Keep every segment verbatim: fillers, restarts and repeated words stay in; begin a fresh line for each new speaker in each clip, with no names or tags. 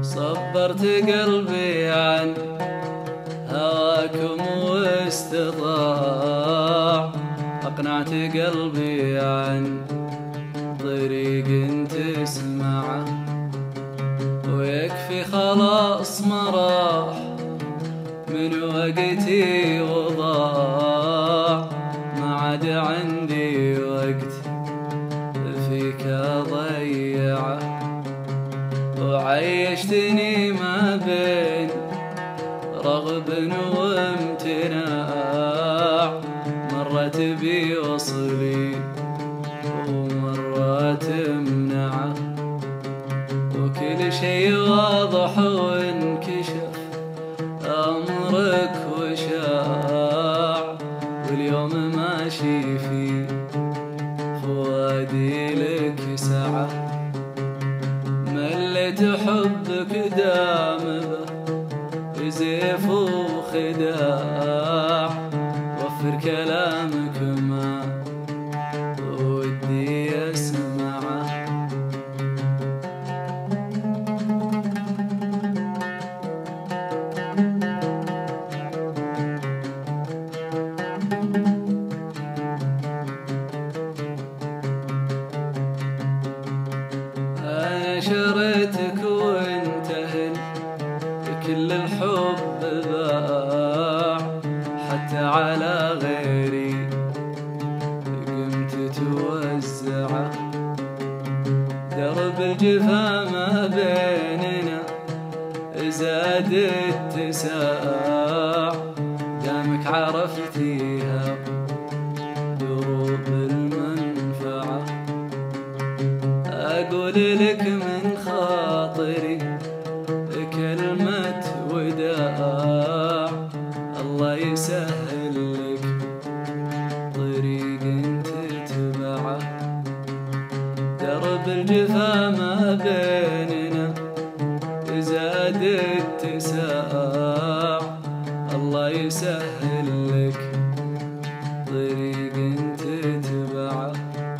صبرت قلبي عن هواكم واستطاع، أقنعت قلبي عن طريق تسمعه، ويكفي خلاص ما راح من وقتي وضاع، ما عاد عندي وقت فيك أضيعه، وعيشتني ما بين رغب وامتناع، مرة تبي وصلي ومرة تمنعه، وكل شي واضح وانكشف أمرك وشاع، واليوم ماشي في فؤادي لك سعة، مليت حبك دام به زيف وخداع، وفر كلامك ما ودي اسمعه. أنا شريتك وانتهى كل الحب باع، حتى على غيري قمت توزعه، درب الجفا ما بيننا زاد اتساع، دامك عرفتيها دروب المنفعة، أقول لك من خاطري كلمة وداع، الله يسهل لك طريق تتبعه، درب الجفا ما بيننا زاد اتساع، الله يسهل لك طريق تتبعه.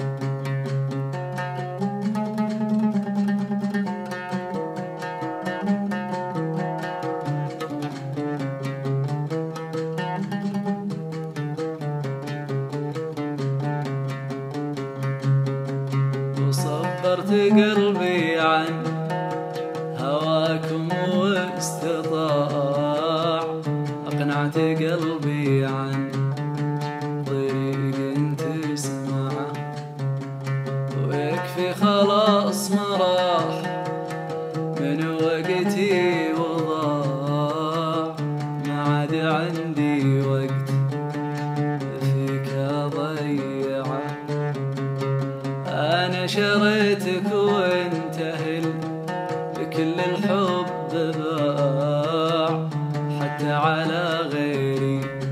صبرت قلبي عن هواكم واستطاع، أقنعت قلبي عن طريق تسمعه، ويكفي خلاص ما راح من وقتي وضاع، ما عاد عندي وقت فيك أضيعه، أنا شريتك وانتهى كل الحب باع، حتى على غيري